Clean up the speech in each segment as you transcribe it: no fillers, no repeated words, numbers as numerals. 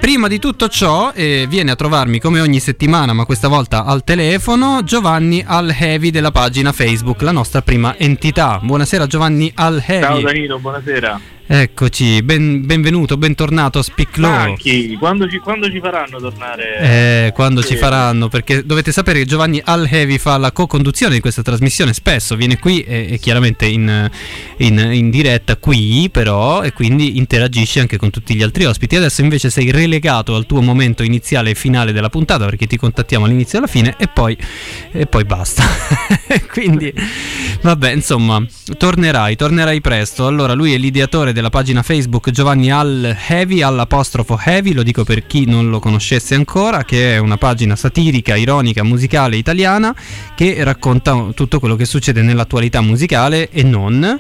Prima di tutto ciò viene a trovarmi come ogni settimana, ma questa volta al telefono, Giovanni Al-Heavy della pagina Facebook, la nostra prima entità. Buonasera Giovanni Al-Heavy. Ciao Danilo, buonasera. Eccoci, benvenuto, bentornato a Speak Low. Quando ci faranno tornare? Quando ci faranno, perché dovete sapere che Giovanni Al-Heavy fa la co-conduzione di questa trasmissione, spesso viene qui e chiaramente in diretta qui però, e quindi interagisce anche con tutti gli altri ospiti. Adesso invece sei relegato al tuo momento iniziale e finale della puntata, perché ti contattiamo all'inizio e alla fine e poi basta. Quindi vabbè, insomma, tornerai presto. Allora, lui è l'ideatore della pagina Facebook Giovanni Al-Heavy, all'apostrofo Heavy, lo dico per chi non lo conoscesse ancora, che è una pagina satirica, ironica, musicale italiana che racconta tutto quello che succede nell'attualità musicale e non,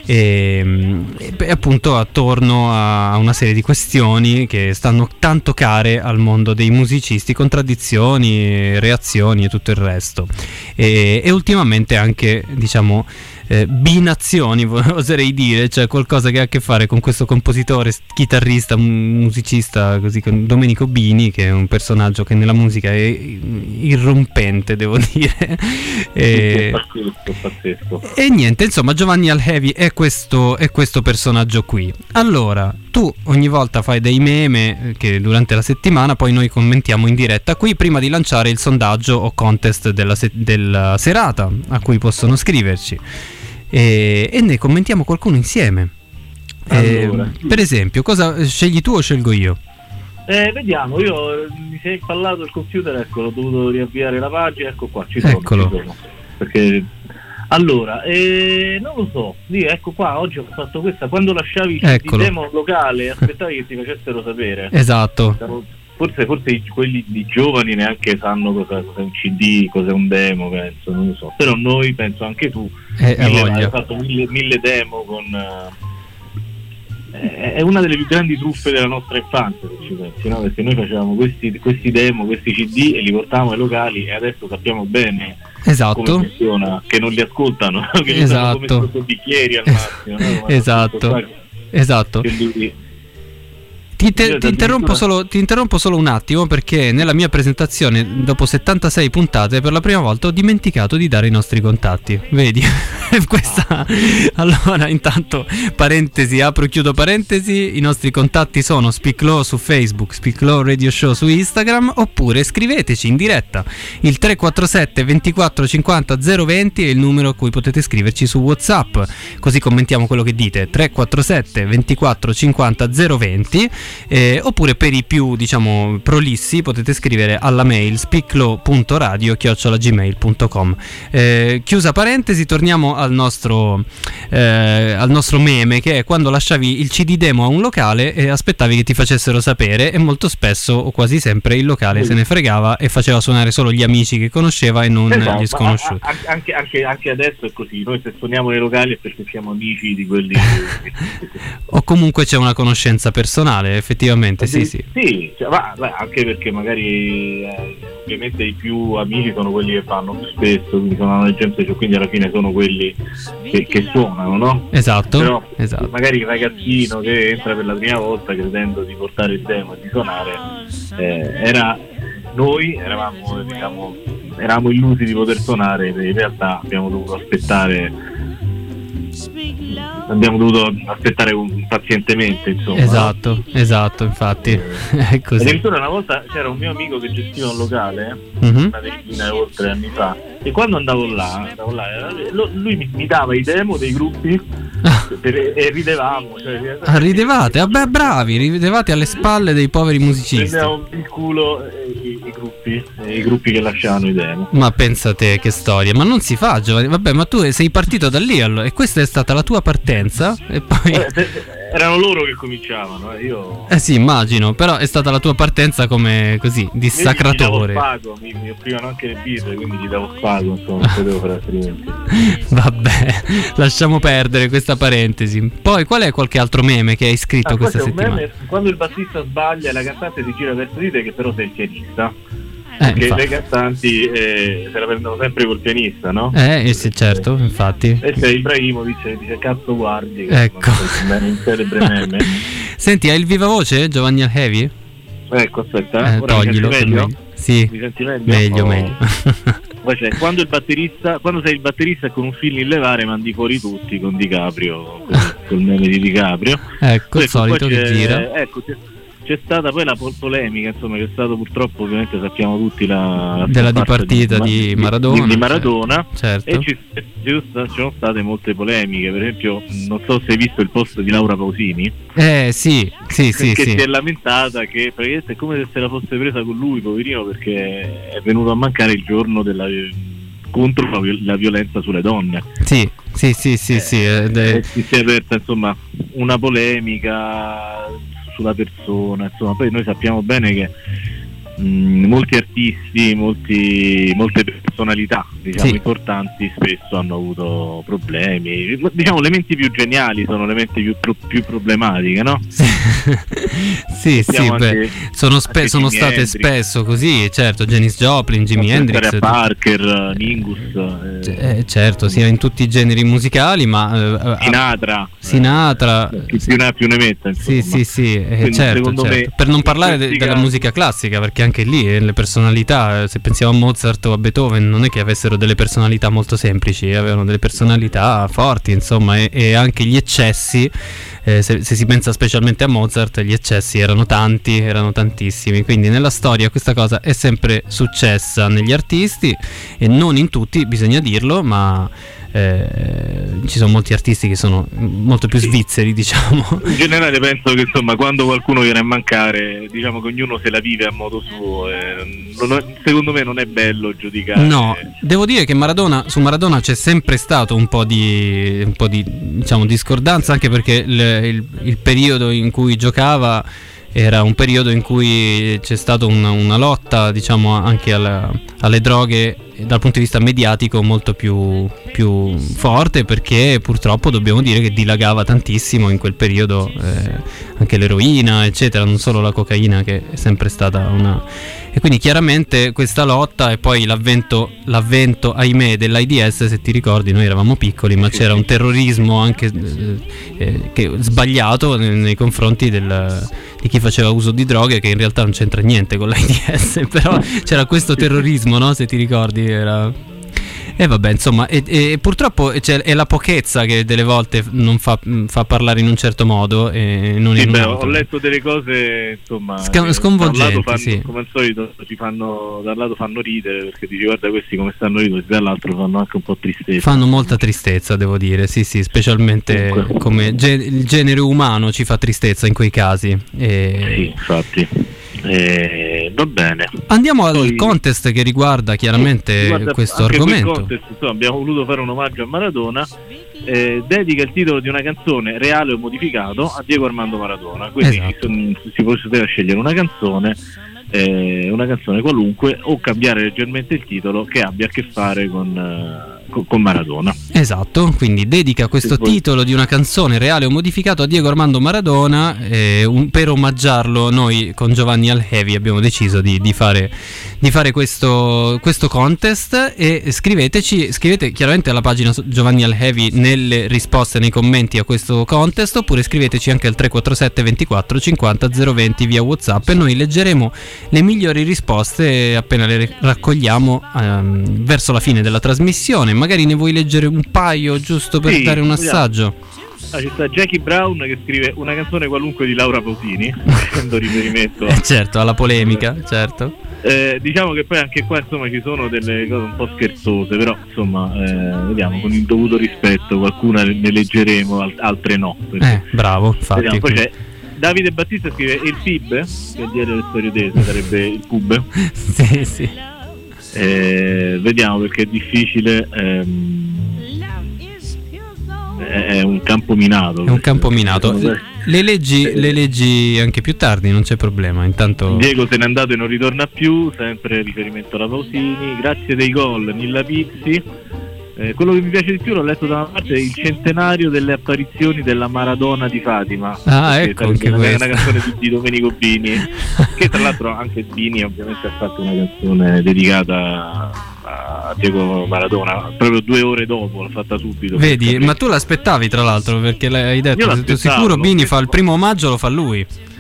e appunto attorno a una serie di questioni che stanno tanto care al mondo dei musicisti, contraddizioni, reazioni e tutto il resto, e ultimamente anche, diciamo, binazioni, oserei dire, cioè qualcosa che ha a che fare con questo compositore, chitarrista, musicista, così, con Domenico Bini, che è un personaggio che nella musica è irrompente, devo dire. Pazzesco. E niente, insomma, Giovanni Al-Heavy è questo personaggio qui. Allora, tu ogni volta fai dei meme che durante la settimana poi noi commentiamo in diretta qui, prima di lanciare il sondaggio o contest della serata a cui possono scriverci. E ne commentiamo qualcuno insieme. Allora, per esempio, cosa scegli tu o scelgo io? Vediamo, mi si è impallato il computer, ecco, ho dovuto riavviare la pagina, ecco qua, ci sono. Perché allora, non lo so, ecco qua, oggi ho fatto questa, quando lasciavi il demo locale aspettavi che ti facessero sapere. Esatto. Forse quelli di giovani neanche sanno cos'è un CD, cos'è un demo, penso, non lo so. Però noi, penso anche tu, hai fatto mille demo con... è una delle più grandi truffe della nostra infanzia, se ci pensi, no? Perché noi facevamo questi demo, questi CD e li portavamo ai locali, e adesso sappiamo bene come funziona, che non li ascoltano, che li usano come sotto bicchieri al massimo, no? Esatto. Ti interrompo solo un attimo, perché nella mia presentazione, dopo 76 puntate, per la prima volta ho dimenticato di dare i nostri contatti. Vedi? Questa. Allora, intanto, parentesi, apro e chiudo parentesi, i nostri contatti sono Speak Low su Facebook, Speak Low Radio Show su Instagram, oppure scriveteci in diretta. Il 347 24 50 020 è il numero a cui potete scriverci su WhatsApp, così commentiamo quello che dite. 347 24 50 020. Oppure per i più, diciamo, prolissi potete scrivere alla mail speaklow.radio@gmail.com. Chiusa parentesi, torniamo al nostro meme, che è quando lasciavi il CD demo a un locale e aspettavi che ti facessero sapere, e molto spesso o quasi sempre il locale se ne fregava e faceva suonare solo gli amici che conosceva e non gli sconosciuti. Anche adesso è così, noi se suoniamo nei locali è perché siamo amici di quelli o comunque c'è una conoscenza personale, effettivamente, sì. Sì, cioè, anche perché magari ovviamente i più amici sono quelli che fanno più spesso, quindi sono la gente, cioè, quindi alla fine sono quelli che suonano, no? Esatto. Però magari il ragazzino che entra per la prima volta credendo di portare il demo e di suonare, noi eravamo illusi di poter suonare, in realtà abbiamo dovuto aspettare pazientemente, insomma. Esatto, infatti è così. Addirittura una volta c'era un mio amico che gestiva un locale, una decina oltre anni fa, e quando andavo là lui mi dava i demo dei gruppi e ridevamo, ridevate? Vabbè, bravi, ridevate alle spalle dei poveri musicisti. Prendevamo il culo i gruppi che lasciavano i demo. Ma pensa te, che storia, ma non si fa, Giovanni. Vabbè, ma tu sei partito da lì, allora, e questa è stata la tua partenza, e poi erano loro che cominciavano, io sì, immagino, però è stata la tua partenza come così dissacratore. Mi offrivano anche le birre, quindi gli davo spago, insomma, non potevo fare altrimenti. Vabbè, lasciamo perdere questa parentesi. Poi qual è qualche altro meme che hai scritto questa settimana? Meme, quando il bassista sbaglia e la cantante si gira verso di te, che però sei il pianista. Perché le cantanti se la prendono sempre col pianista, no? Sì, certo, infatti. E c'è Ibrahimovic dice cazzo guardi, ecco, un celebre meme. Senti, hai il viva voce, Giovanni Al-Heavy? Ecco, aspetta, ora toglilo. mi senti meglio? Sì, mi senti meglio? Meglio. Cioè, quando sei il batterista e con un fil in levare mandi fuori tutti con DiCaprio, col meme di DiCaprio. Ecco, il solito che gira. Ecco, c'è stata poi la polemica, insomma, che è stato purtroppo, ovviamente sappiamo tutti, la della dipartita di Maradona. Di Maradona, certo. E ci sono state molte polemiche. Per esempio, non so se hai visto il post di Laura Pausini. Sì. Che si è lamentata che praticamente è come se se la fosse presa con lui, poverino, perché è venuto a mancare il giorno contro la violenza sulle donne. Sì. Si è aperta, insomma, una polemica sulla persona, insomma. Poi noi sappiamo bene che molti artisti, molte personalità, diciamo, importanti, spesso hanno avuto problemi. Diciamo, le menti più geniali sono le menti più problematiche, no? Sì, sono state spesso così, certo. Janis Joplin, Jimi Hendrix, Parker, Mingus, certo, sia in tutti i generi musicali, ma Sinatra, chi più ne ha più ne metta, insomma. Certo. Per non parlare della musica classica, perché anche lì le personalità, se pensiamo a Mozart o a Beethoven, non è che avessero delle personalità molto semplici, avevano delle personalità forti, insomma, e anche gli eccessi, se si pensa specialmente a Mozart, gli eccessi erano tantissimi, quindi nella storia questa cosa è sempre successa negli artisti, e non in tutti, bisogna dirlo, ma ci sono molti artisti che sono molto più svizzeri, diciamo. In generale penso che, insomma, quando qualcuno viene a mancare, diciamo che ognuno se la vive a modo suo, secondo me non è bello giudicare. No, devo dire che su Maradona c'è sempre stato un po' di diciamo discordanza, anche perché il periodo in cui giocava era un periodo in cui c'è stata una lotta, diciamo, anche alle droghe dal punto di vista mediatico molto più forte, perché purtroppo dobbiamo dire che dilagava tantissimo in quel periodo, anche l'eroina, eccetera, non solo la cocaina, che è sempre stata e quindi chiaramente questa lotta, e poi l'avvento ahimè dell'AIDS, se ti ricordi, noi eravamo piccoli, ma c'era un terrorismo anche che sbagliato nei confronti di chi faceva uso di droghe, che in realtà non c'entra niente con l'AIDS, però c'era questo terrorismo, no? Se ti ricordi, era. E vabbè, insomma, e purtroppo è la pochezza che delle volte non fa parlare in un certo modo e non in un altro. Ho letto delle cose, insomma, sconvolgenti, come al solito da un lato fanno ridere, perché dici guarda questi come stanno ridendo, dall'altro fanno anche un po' tristezza. Fanno molta tristezza, devo dire, sì, specialmente come il genere umano ci fa tristezza in quei casi. Sì, infatti. Va bene. Andiamo al contest che riguarda chiaramente questo argomento. Contest, insomma, abbiamo voluto fare un omaggio a Maradona. Dedica il titolo di una canzone reale o modificato a Diego Armando Maradona. Quindi si poteva scegliere una canzone qualunque, o cambiare leggermente il titolo che abbia a che fare con Maradona. Esatto, quindi dedica questo titolo di una canzone reale o modificato a Diego Armando Maradona, per omaggiarlo noi con Giovanni Alhevi abbiamo deciso di fare questo contest, e scrivete chiaramente alla pagina Giovanni Alhevi nelle risposte, nei commenti a questo contest, oppure scriveteci anche al 347 24 50 020 via WhatsApp, e noi leggeremo le migliori risposte appena le raccogliamo verso la fine della trasmissione. Magari ne vuoi leggere un paio giusto per dare un assaggio? Ci sta Jackie Brown che scrive una canzone qualunque di Laura Pausini, facendo riferimento certo alla polemica, certo. Diciamo che poi anche qua, insomma, ci sono delle cose un po' scherzose, però insomma vediamo, con il dovuto rispetto, qualcuna ne leggeremo, altre no. Bravo, infatti. Vediamo, poi c'è Davide Battista scrive il PIB, che dietro le storie tese sarebbe il pub. sì. Vediamo, perché è difficile, è un campo minato. È un campo minato. Le leggi anche più tardi, non c'è problema. Intanto Diego se n'è andato e non ritorna più, sempre riferimento alla Pausini. Grazie dei gol, Nilla Pizzi. Quello che mi piace di più, l'ho letto da una parte, è il centenario delle apparizioni della Maradona di Fatima. Ecco, anche una canzone di Domenico Bini, che tra l'altro anche Bini ovviamente ha fatto una canzone dedicata a Diego Maradona, proprio 2 ore dopo, l'ha fatta subito. Vedi, ma tu l'aspettavi, tra l'altro, perché l'hai detto, sei sicuro Bini fa il primo omaggio, lo fa lui.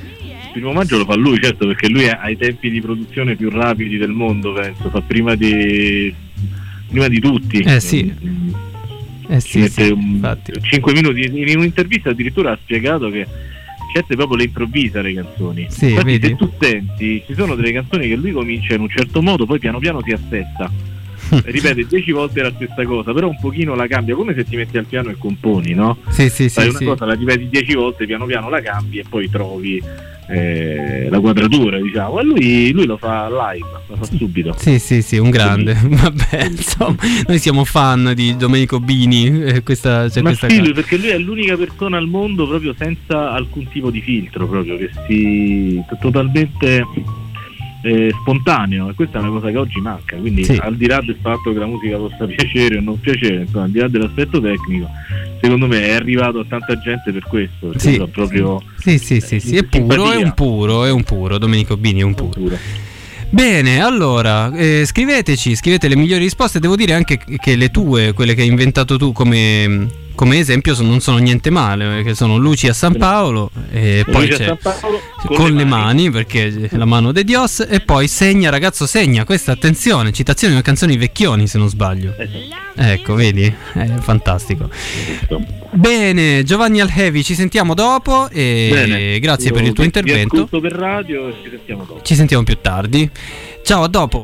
primo maggio lo fa lui, certo, perché lui ha i tempi di produzione più rapidi del mondo, penso, fa prima di tutti. Sì, infatti. 5 minuti in un'intervista addirittura ha spiegato che certe proprio le improvvisa le canzoni. Sì, infatti, vedi? se tu senti, ci sono delle canzoni che lui comincia in un certo modo, poi piano piano si assesta, ripete 10 volte la stessa cosa, però un pochino la cambia, come se ti metti al piano e componi, no? Fai una cosa, la ripeti 10 volte, piano piano la cambi e poi trovi la quadratura, diciamo, e lui lo fa live, lo fa subito. Sì, un grande. Vabbè, insomma, noi siamo fan di Domenico Bini, questa sì, perché lui è l'unica persona al mondo proprio senza alcun tipo di filtro, proprio che si totalmente spontaneo, e questa è una cosa che oggi manca, quindi al di là del fatto che la musica possa piacere o non piacere, insomma, al di là dell'aspetto tecnico, secondo me è arrivato a tanta gente per questo, perché proprio è puro, è un puro, Domenico Bini è un puro. Bene, allora scrivete le migliori risposte. Devo dire anche che le tue, quelle che hai inventato tu come esempio, non sono niente male, che sono Luci a San Paolo, e poi c'è con le mani, perché la mano de Dios, e poi segna ragazzo segna, questa attenzione, citazione di una canzone di Vecchioni se non sbaglio. Ecco, vedi? È fantastico. Bene, Giovanni Alhevi, ci sentiamo dopo e grazie per il tuo intervento. Vi ascolto per radio e ci sentiamo dopo. Ci sentiamo più tardi. Ciao, a dopo.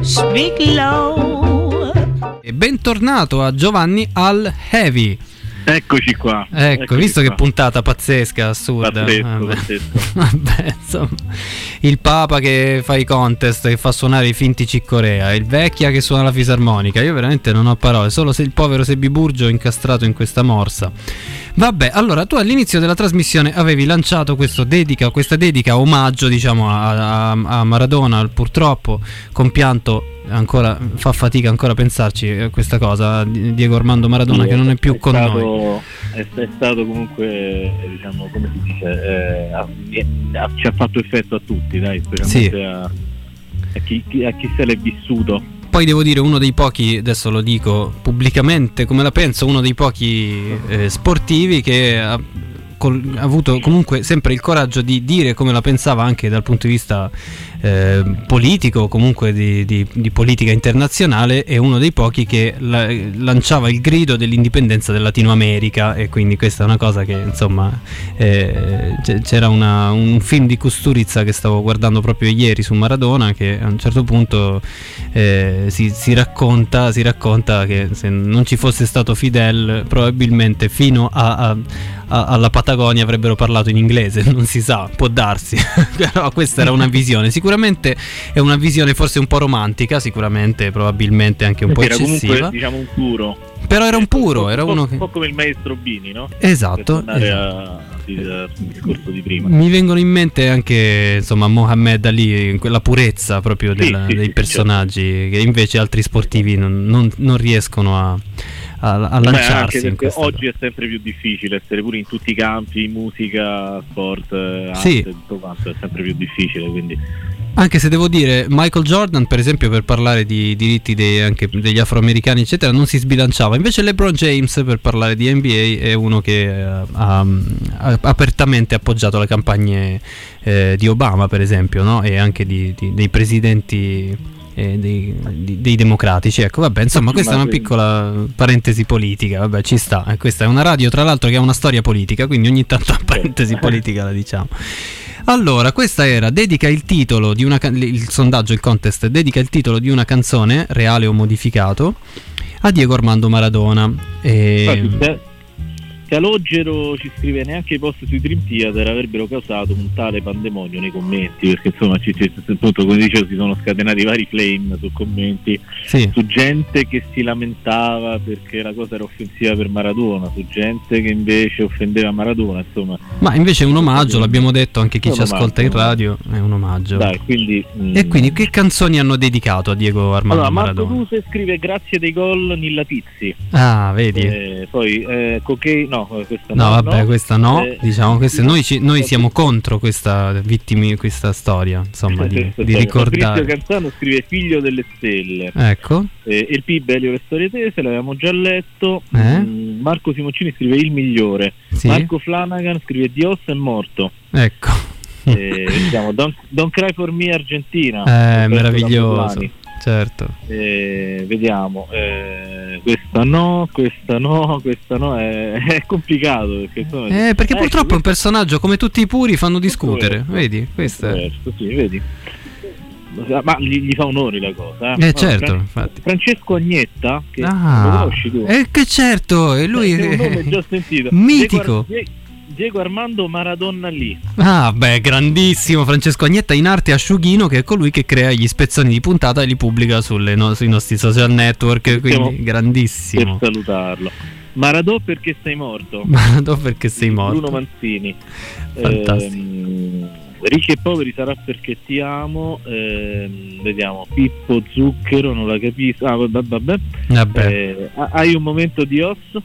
E bentornato a Giovanni Alhevi. Eccoci qua. Ecco, visto che puntata pazzesca, assurda. Pazzesco. Vabbè, insomma, il Papa che fa i contest, che fa suonare i finti Ciccorea, il Vecchia che suona la fisarmonica. Io veramente non ho parole, solo se il povero Sebiburgio incastrato in questa morsa. Vabbè, allora tu all'inizio della trasmissione avevi lanciato questa dedica omaggio, diciamo, a Maradona, purtroppo compianto. Ancora fa fatica ancora a pensarci a questa cosa, Diego Armando Maradona, che non è più con noi. È stato comunque, diciamo, come si dice, ci ha fatto effetto a tutti, dai, specialmente a chi se l'è vissuto. Poi devo dire, uno dei pochi, adesso lo dico pubblicamente come la penso, uno dei pochi sportivi che ha avuto comunque sempre il coraggio di dire come la pensava, anche dal punto di vista politico, comunque di politica internazionale, è uno dei pochi che lanciava il grido dell'indipendenza del Latino America, e quindi questa è una cosa che, insomma, c'era un film di Kusturica che stavo guardando proprio ieri su Maradona, che a un certo punto si racconta che se non ci fosse stato Fidel, probabilmente fino alla Patagonia avrebbero parlato in inglese, non si sa, può darsi. Però questa era una visione, sicuramente è una visione forse un po' romantica, sicuramente, probabilmente anche un po' eccessiva. Comunque, diciamo, un puro. Però era un puro, era uno che... un po' come il maestro Bini, no? Esatto. Al discorso di prima. Mi vengono in mente anche, insomma, Mohammed Ali, quella purezza proprio dei personaggi, certo, che invece altri sportivi non riescono a lanciarsi. Anche perché oggi è sempre più difficile essere pure in tutti i campi, musica, sport, arte, tutto quanto è sempre più difficile, quindi. Anche se devo dire, Michael Jordan, per esempio, per parlare di diritti anche degli afroamericani eccetera, non si sbilanciava. Invece LeBron James, per parlare di NBA, è uno che ha apertamente appoggiato le campagne di Obama, per esempio, no? E anche dei presidenti dei democratici. Ecco, vabbè, insomma, questa è una piccola parentesi politica, vabbè, ci sta. Questa è una radio, tra l'altro, che ha una storia politica, quindi ogni tanto la parentesi politica la diciamo. Allora, questa era dedica il titolo di il sondaggio, il contest dedica il titolo di una canzone, reale o modificato, a Diego Armando Maradona. Calogero ci scrive: neanche i post sui Dream Theater avrebbero causato un tale pandemonio nei commenti, perché insomma appunto, come dicevo, si sono scatenati vari flame su commenti, su gente che si lamentava perché la cosa era offensiva per Maradona, su gente che invece offendeva Maradona, insomma. Ma invece è un omaggio, l'abbiamo detto, anche chi ci ascolta in radio, è un omaggio. Dai, quindi, e quindi che canzoni hanno dedicato a Diego Armando Maradona? Marco Duse scrive: grazie dei gol Nilla Pizzi. Ah, vedi. Poi Cocaine, questa questa no. Diciamo, noi siamo contro questa storia, insomma, di ricordare. Fabrizio Canzano scrive: figlio delle stelle. Ecco. Il PIB, Elio, le storie tese, l'avevamo già letto. Marco Simoncini scrive: il migliore. Marco Flanagan scrive: Dios è morto. Ecco. Diciamo, Don't Cry For Me Argentina, meraviglioso, certo. Vediamo, questa no, è complicato perché purtroppo è un personaggio, come tutti i puri, fanno discutere, vedi, questo è. Sì, vedi. Ma gli fa onori la cosa, certo, infatti. Francesco Agnetta, che lo conosci tu? Che certo, e lui è un nome già sentito, mitico. Diego Armando Maradona lì. Grandissimo Francesco Agnetta, in arte asciughino, che è colui che crea gli spezzoni di puntata e li pubblica sui nostri social network, quindi grandissimo. Per salutarlo. Maradò perché sei morto. Bruno Manzini. Fantastico. Ricchi e poveri sarà perché ti amo. Vediamo, Pippo Zucchero, non la capisco. Vabbè. Hai un momento di osso.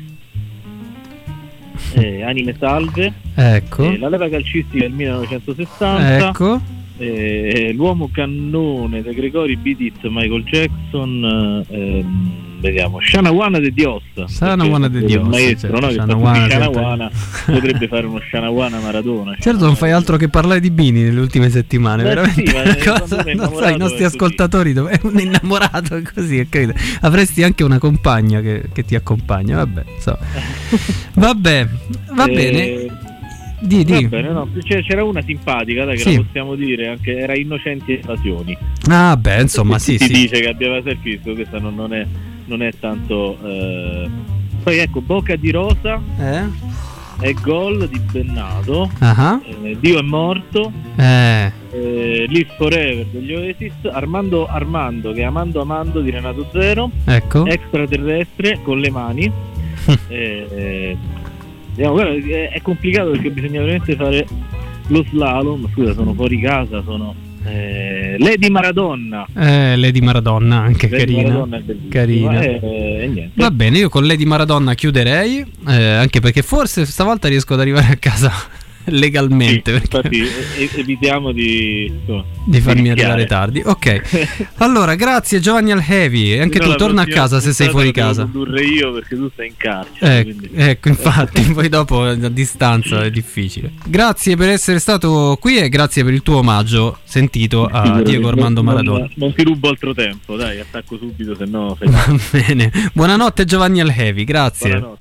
Anime salve. Ecco. La leva calcistica del 1960. Ecco. L'uomo cannone De Gregori, Beat It, Michael Jackson. Vediamo, Shanawana de Dios. Shanawana de Dios, maestro, certo. No? Shanawana potrebbe fare uno Shanawana Maradona. Certo, non fai altro che parlare di Bini nelle ultime settimane, veramente. Sì, non sai, i nostri ascoltatori, è un innamorato così, capito? Avresti anche una compagna che ti accompagna, vabbè, va bene. Di. Va bene, no, c'era una simpatica, che la possiamo dire, anche era Innocenti Evasioni. Insomma, si dice che abbia visto, questa non è tanto. Poi ecco, Boca di Rosa è gol di Bennato. Dio è morto. Live Forever degli Oasis. Armando che è Amando di Renato Zero. Ecco. Extraterrestre con le mani. Guarda, è complicato perché bisogna veramente fare lo slalom. Scusa, sono fuori casa, Lady Maradona. Lady Maradona, anche carina. Niente. Va bene, io con Lady Maradona chiuderei, anche perché forse stavolta riesco ad arrivare a casa legalmente, infatti evitiamo di farmi arrivare tardi. Ok. Allora, grazie Giovanni Alhevi, anche tu torna a casa se sei fuori casa. Devo condurre io perché tu stai in carcere. Ecco, infatti, poi dopo a distanza è difficile. Grazie per essere stato qui e grazie per il tuo omaggio sentito a Diego Armando Maradona. Non ti rubo altro tempo, dai, attacco subito, se no Va bene. Buonanotte Giovanni Alhevi, grazie. Buonanotte.